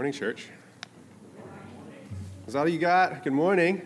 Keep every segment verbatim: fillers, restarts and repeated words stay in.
Morning, church. Is that all you got? Good morning.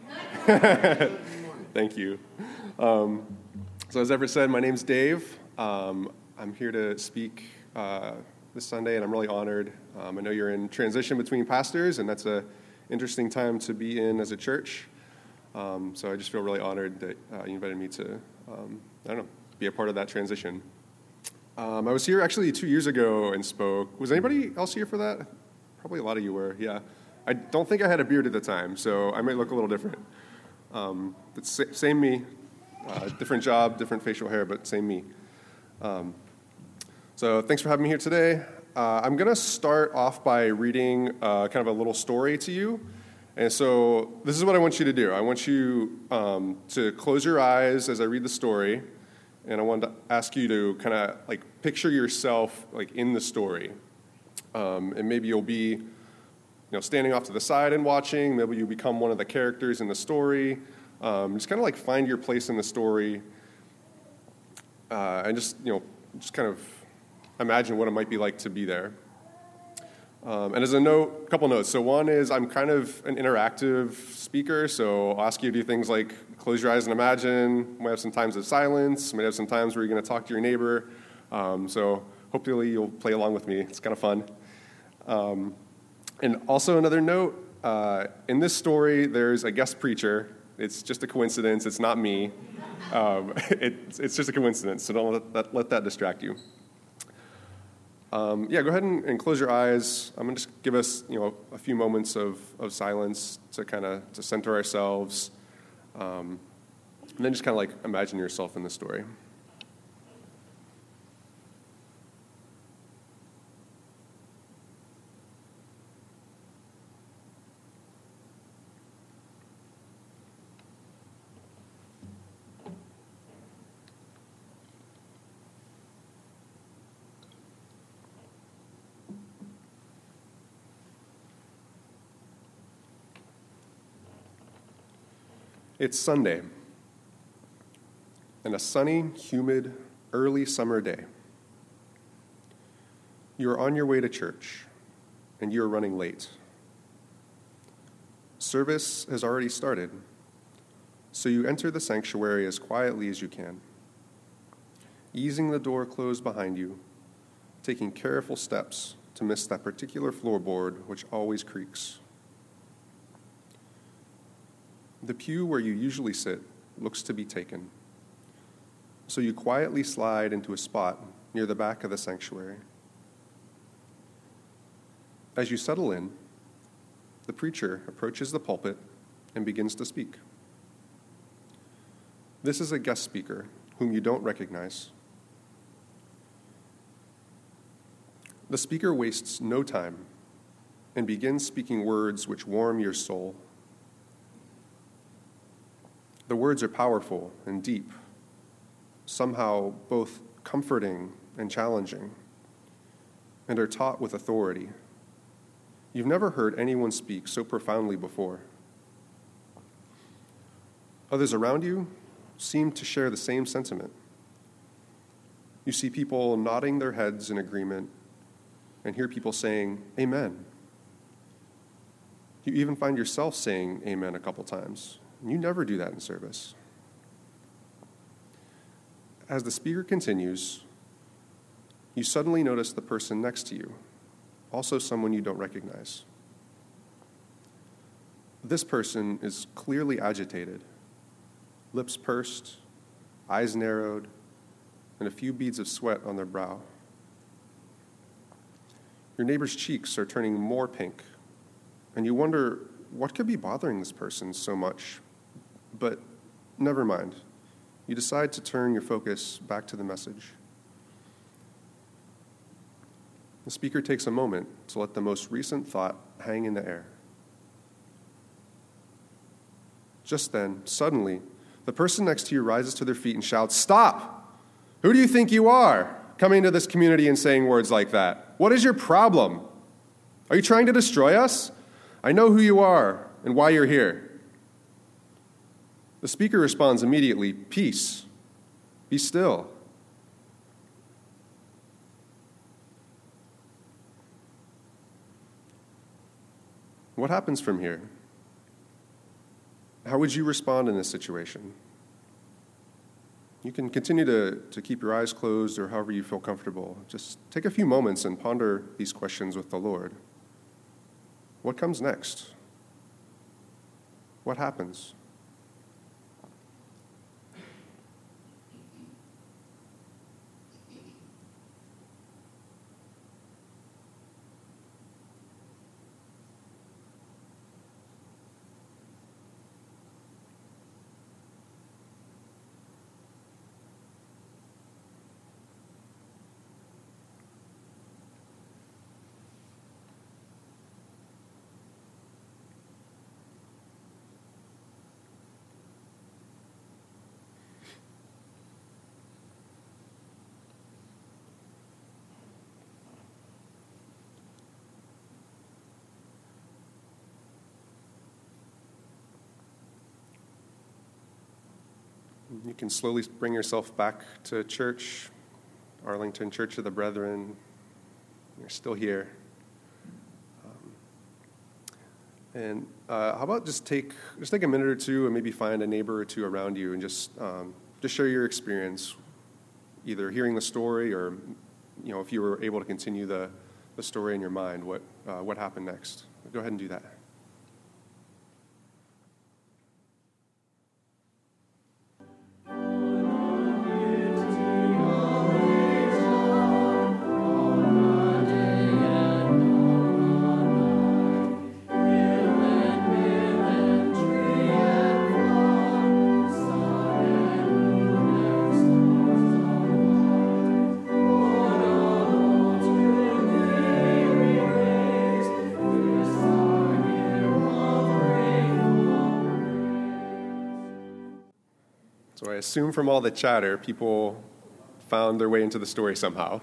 Thank you. Um, so as Everett said, my name's Dave. Um, I'm here to speak uh, this Sunday, and I'm really honored. Um, I know you're in transition between pastors, and that's an interesting time to be in as a church. Um, so I just feel really honored that uh, you invited me to, um, I don't know, be a part of that transition. Um, I was here actually two years ago and spoke. Was anybody else here for that? Probably a lot of you were, yeah. I don't think I had a beard at the time, so I might look a little different. Um, but sa- same me, uh, different job, different facial hair, but same me. Um, so thanks for having me here today. Uh, I'm going to start off by reading uh, kind of a little story to you. And so this is what I want you to do. I want you um, to close your eyes as I read the story, and I want to ask you to kind of like picture yourself like in the story. Um, and maybe you'll be you know, standing off to the side and watching. Maybe you become one of the characters in the story. Um, just kind of like find your place in the story, uh, and just you know, just kind of imagine what it might be like to be there. Um, and as a note, a couple notes. So one is I'm kind of an interactive speaker, so I'll ask you to do things like close your eyes and imagine. Might have some times of silence. Might have some times where you're going to talk to your neighbor. Um, so hopefully you'll play along with me. It's kind of fun. Um, and also another note, uh, in this story, there's a guest preacher. It's just a coincidence. It's not me. Um, it, it's just a coincidence, so don't let that, let that distract you. Um, yeah, go ahead and, and close your eyes. I'm going to just give us, you know, a few moments of, of silence to kind of to center ourselves, um, and then just kind of like imagine yourself in the story. It's Sunday, and a sunny, humid, early summer day. You are on your way to church, and you are running late. Service has already started, so you enter the sanctuary as quietly as you can, easing the door closed behind you, taking careful steps to miss that particular floorboard which always creaks. The pew where you usually sit looks to be taken, so you quietly slide into a spot near the back of the sanctuary. As you settle in, the preacher approaches the pulpit and begins to speak. This is a guest speaker whom you don't recognize. The speaker wastes no time and begins speaking words which warm your soul. The words are powerful and deep, somehow both comforting and challenging, and are taught with authority. You've never heard anyone speak so profoundly before. Others around you seem to share the same sentiment. You see people nodding their heads in agreement and hear people saying, "Amen." You even find yourself saying amen a couple times. You never do that in service. As the speaker continues, you suddenly notice the person next to you, also someone you don't recognize. This person is clearly agitated, lips pursed, eyes narrowed, and a few beads of sweat on their brow. Your neighbor's cheeks are turning more pink, and you wonder what could be bothering this person so much. But never mind. You decide to turn your focus back to the message. The speaker takes a moment to let the most recent thought hang in the air. Just then, suddenly, the person next to you rises to their feet and shouts, "Stop! Who do you think you are, coming to this community and saying words like that? What is your problem? Are you trying to destroy us? I know who you are and why you're here." The speaker responds immediately, "Peace. Be still." what happens from here? How would you respond in this situation? You can continue to, to keep your eyes closed or however you feel comfortable. Just take a few moments and ponder these questions with the Lord. What comes next? What happens? You can slowly bring yourself back to church, Arlington Church of the Brethren. You're still here. Um, and uh, how about just take just take a minute or two and maybe find a neighbor or two around you and just um, just share your experience, either hearing the story or, you know, if you were able to continue the, the story in your mind, what uh, what happened next. Go ahead and do that. So I assume from all the chatter, people found their way into the story somehow.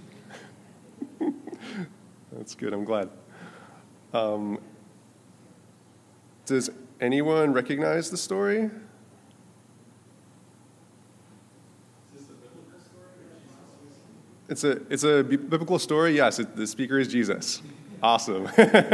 That's good, I'm glad. Um, does anyone recognize the story? Is this a biblical story? It's a, it's a biblical story, yes. It, the speaker is Jesus. Awesome.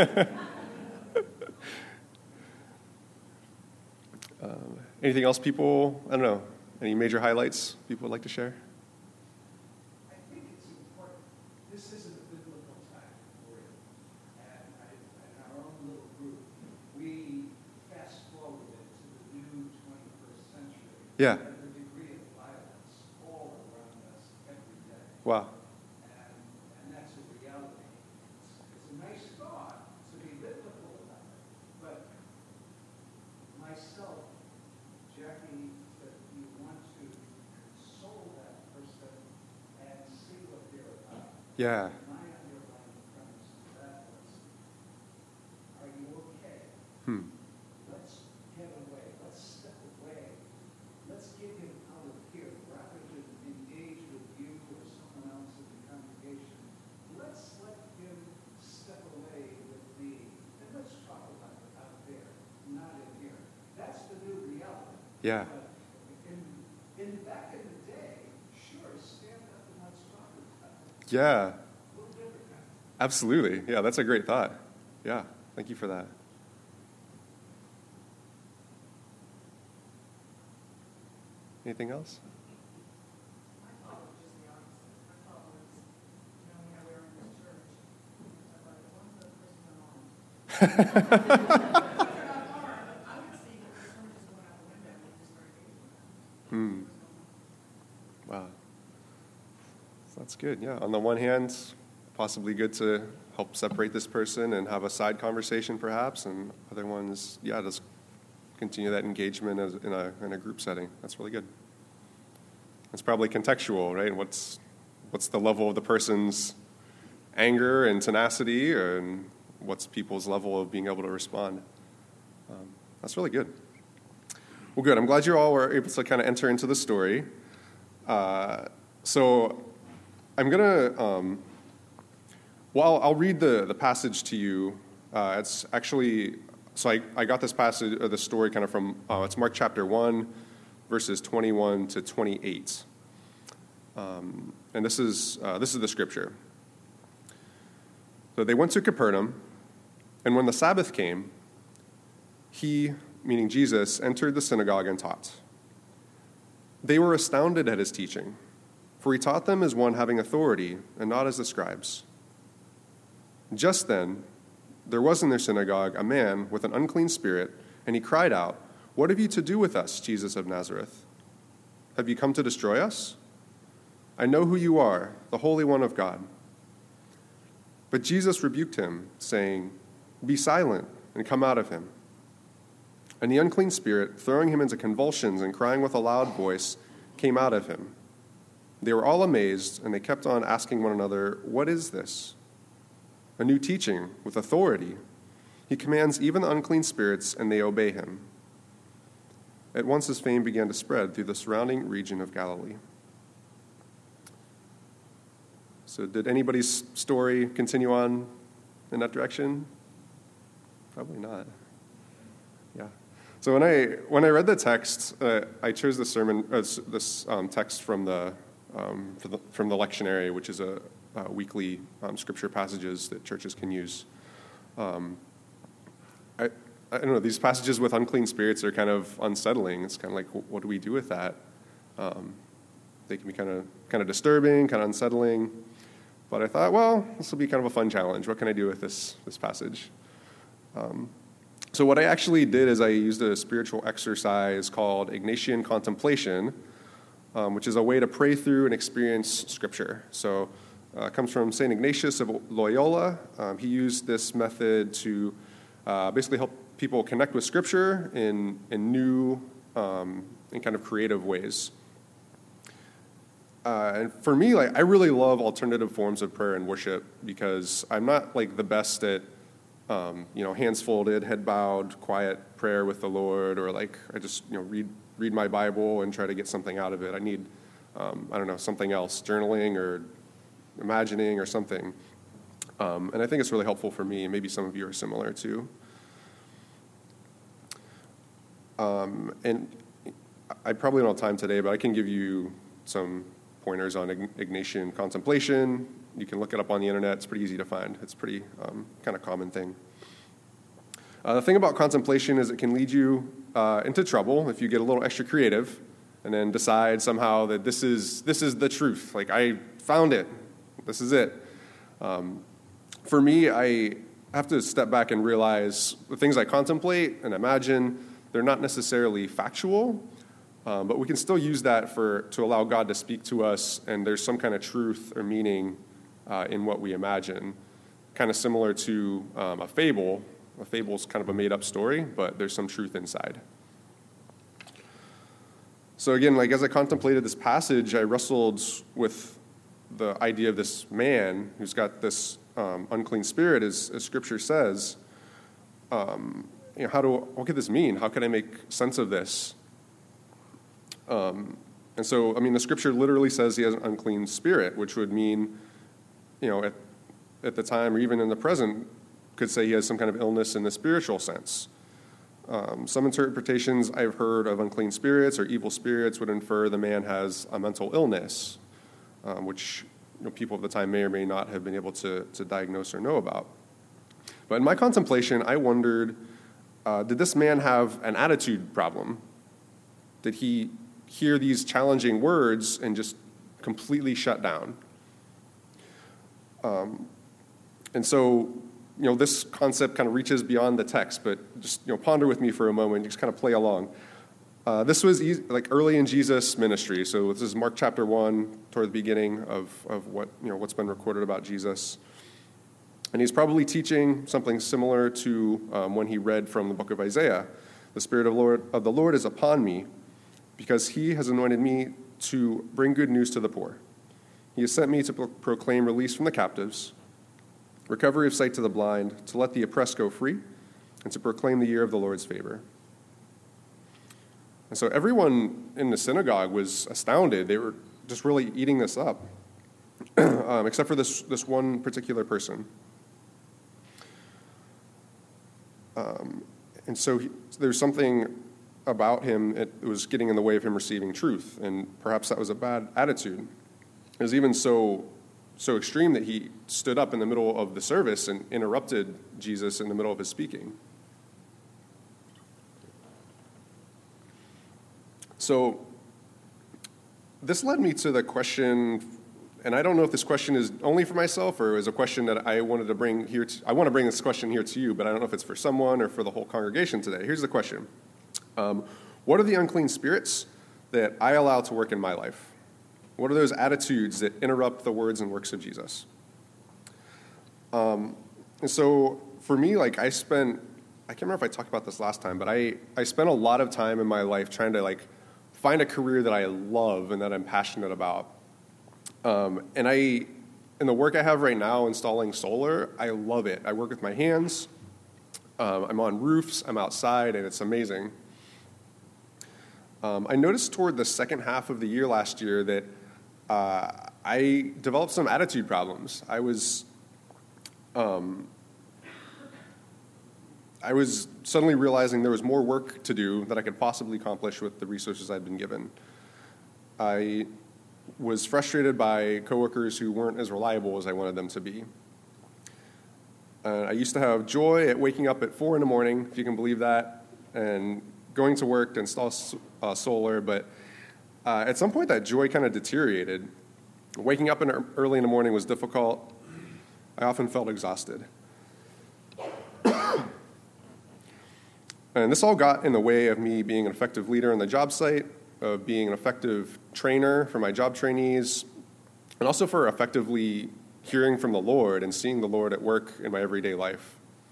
um, Anything else people, I don't know, any major highlights people would like to share? I think it's important. This isn't a biblical time for it. And I, in our own little group, we fast forward it to the new twenty-first century. Yeah. And the degree of violence all around us every day. Wow. And, and that's a reality. It's, it's a nice thought to be biblical about it. But myself, Jackie, that you want to console that person and see what they're about. Yeah. My underlying premise to that was, are you okay? Hmm. Let's get away. Let's step away. Let's get him out of here rather than engage with you or someone else in the congregation. Let's let him step away with me and let's talk about it out there, not in here. That's the new reality. Yeah. In, in back in the day, sure, stand up and let's talk about it. Yeah. A little different now. Absolutely. Yeah, that's a great thought. Yeah, thank you for that. Anything else? My thought was just the opposite. My thought was, you know, we were in this church. I thought, as long as that person's unarmed. If they're not armed, I would see that the sermon just went out the window and we just started engaging with them. Hmm. Wow. So that's good. Yeah. On the one hand, possibly good to help separate this person and have a side conversation, perhaps, and other ones, yeah, just continue that engagement as in a in a group setting. That's really good. It's probably contextual, right? What's what's the level of the person's anger and tenacity, and what's people's level of being able to respond? Um, that's really good. Well, good. I'm glad you all were able to kind of enter into the story. Uh, so I'm going to, um, well, I'll read the, the passage to you. Uh, it's actually, so I, I got this passage, or the story kind of from, uh, it's Mark chapter one, verses twenty-one to twenty-eight. Um, and this is, uh, this is the scripture. So they went to Capernaum, And when the Sabbath came, he, meaning Jesus, entered the synagogue and taught. They were astounded at his teaching, for he taught them as one having authority and not as the scribes. Just then, there was in their synagogue a man with an unclean spirit, and he cried out, "What have you to do with us, Jesus of Nazareth? Have you come to destroy us? I know who you are, the Holy One of God." But Jesus rebuked him, saying, "Be silent and come out of him." And the unclean spirit, throwing him into convulsions and crying with a loud voice, came out of him. They were all amazed, and they kept on asking one another, "What is this?" A new teaching with authority. He commands even the unclean spirits, and they obey him. At once his fame began to spread through the surrounding region of Galilee. So did anybody's story continue on in that direction? Probably not. Yeah. So when I when I read the text, uh, I chose this sermon, uh, this um, text from the, um, the from the lectionary, which is a, a weekly um, scripture passages that churches can use. Um, I I don't know, these passages with unclean spirits are kind of unsettling. It's kind of like, what do we do with that? Um, they can be kind of kind of disturbing, kind of unsettling. But I thought, well, this will be kind of a fun challenge. What can I do with this this passage? Um, so what I actually did is I used a spiritual exercise called Ignatian contemplation, um, which is a way to pray through and experience Scripture. So uh, it comes from Saint Ignatius of Loyola. Um, he used this method to uh, basically help people connect with Scripture in, in new um, and kind of creative ways. Uh, and for me, like, I really love alternative forms of prayer and worship because I'm not like the best at, um, you know, hands folded, head bowed, quiet prayer with the Lord, or like I just, you know, read read my Bible and try to get something out of it. I need, um, I don't know, something else, journaling or imagining or something. Um, and I think it's really helpful for me, and maybe some of you are similar too. Um, and I probably don't have time today, but I can give you some pointers on Ignatian contemplation. You can look it up on the internet. It's pretty easy to find. It's a pretty um, kind of common thing. Uh, the thing about contemplation is it can lead you uh, into trouble if you get a little extra creative and then decide somehow that this is this is the truth. Like, I found it. This is it. Um, for me, I have to step back and realize the things I contemplate and imagine, they're not necessarily factual. Um, but we can still use that for to allow God to speak to us, and there's some kind of truth or meaning uh, in what we imagine. Kind of similar to um, a fable. A fable is kind of a made-up story, but there's some truth inside. So again, like as I contemplated this passage, I wrestled with the idea of this man who's got this um, unclean spirit, as, as Scripture says. Um, you know, how do what could this mean? How can I make sense of this? Um, and so, I mean, the Scripture literally says he has an unclean spirit, which would mean, you know, at, at the time or even in the present, could say he has some kind of illness in the spiritual sense. Um, some interpretations I've heard of unclean spirits or evil spirits would infer the man has a mental illness, um, which you know, people at the time may or may not have been able to, to diagnose or know about. But in my contemplation, I wondered, uh, did this man have an attitude problem? Did he hear these challenging words and just completely shut down? Um, and so, you know, this concept kind of reaches beyond the text, but just, you know, ponder with me for a moment, just kind of play along. Uh, this was e- like early in Jesus' ministry. So this is Mark chapter one, toward the beginning of, of what, you know, what's been recorded about Jesus. And he's probably teaching something similar to um, when he read from the book of Isaiah. The Spirit of, Lord, of the Lord is upon me, because he has anointed me to bring good news to the poor. He has sent me to pro- proclaim release from the captives, recovery of sight to the blind, to let the oppressed go free, and to proclaim the year of the Lord's favor. And so everyone in the synagogue was astounded. They were just really eating this up, um, except for this, this one particular person. Um, and so he, there's something about him, it was getting in the way of him receiving truth, and perhaps that was a bad attitude. It was even so so extreme that he stood up in the middle of the service and interrupted Jesus in the middle of his speaking. So this led me to the question, and I don't know if this question is only for myself or is a question that I wanted to bring here. To, I want to bring this question here to you, but I don't know if it's for someone or for the whole congregation today. Here's the question. Um, what are the unclean spirits that I allow to work in my life? What are those attitudes that interrupt the words and works of Jesus? Um, and so for me, like I spent, I can't remember if I talked about this last time, but I, I spent a lot of time in my life trying to like find a career that I love and that I'm passionate about. Um, and I, in the work I have right now, installing solar, I love it. I work with my hands. Um, I'm on roofs. I'm outside, and it's amazing. Um, I noticed toward the second half of the year last year that uh, I developed some attitude problems. I was, um, I was suddenly realizing there was more work to do that I could possibly accomplish with the resources I'd been given. I was frustrated by coworkers who weren't as reliable as I wanted them to be. Uh, I used to have joy at waking up at four in the morning, if you can believe that, and going to work to install uh, solar, but uh, at some point that joy kind of deteriorated. Waking up in early in the morning was difficult. I often felt exhausted. And this all got in the way of me being an effective leader on the job site, of being an effective trainer for my job trainees, and also for effectively hearing from the Lord and seeing the Lord at work in my everyday life.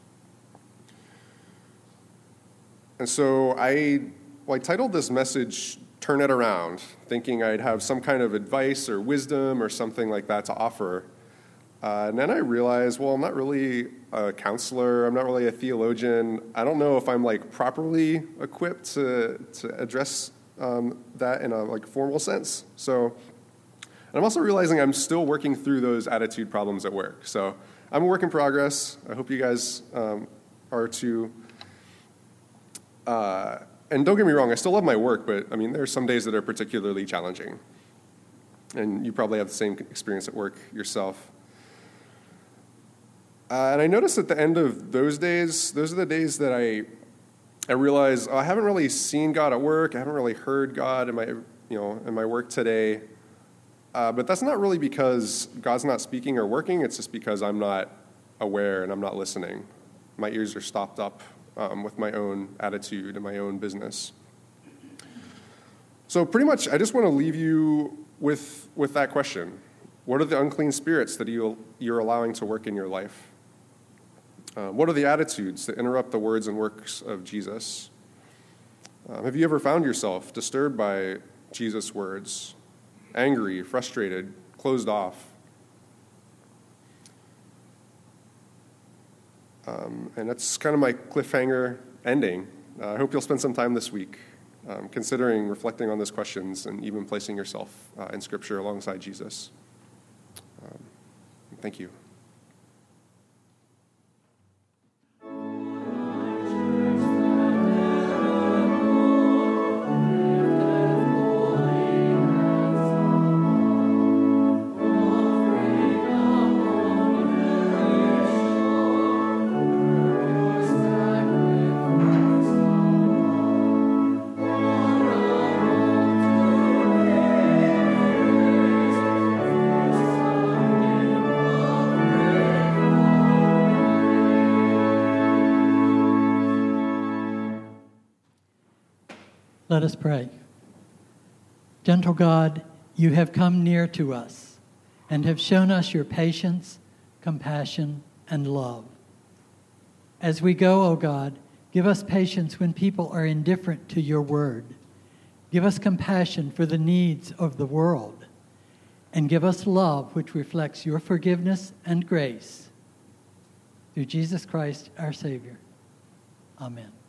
And so I, well, I titled this message, Turn It Around, thinking I'd have some kind of advice or wisdom or something like that to offer. Uh, and then I realized, well, I'm not really a counselor. I'm not really a theologian. I don't know if I'm like properly equipped to to address um, that in a like formal sense. So, and I'm also realizing I'm still working through those attitude problems at work. So I'm a work in progress. I hope you guys um, are too. Uh, and don't get me wrong, I still love my work, but I mean, there are some days that are particularly challenging. And you probably have the same experience at work yourself. Uh, and I noticed at the end of those days, those are the days that I I realize oh, I haven't really seen God at work. I haven't really heard God in my you know in my work today. Uh, but that's not really because God's not speaking or working. It's just because I'm not aware and I'm not listening. My ears are stopped up um, with my own attitude and my own business. So pretty much, I just want to leave you with with that question: what are the unclean spirits that you you're allowing to work in your life? Uh, what are the attitudes that interrupt the words and works of Jesus? Um, have you ever found yourself disturbed by Jesus' words, angry, frustrated, closed off? Um, and that's kind of my cliffhanger ending. Uh, I hope you'll spend some time this week um, considering, reflecting on those questions, and even placing yourself uh, in Scripture alongside Jesus. Um, thank you. Let us pray. Gentle God, you have come near to us and have shown us your patience, compassion, and love. As we go, O God, give us patience when people are indifferent to your word. Give us compassion for the needs of the world. And give us love which reflects your forgiveness and grace. Through Jesus Christ, our Savior. Amen.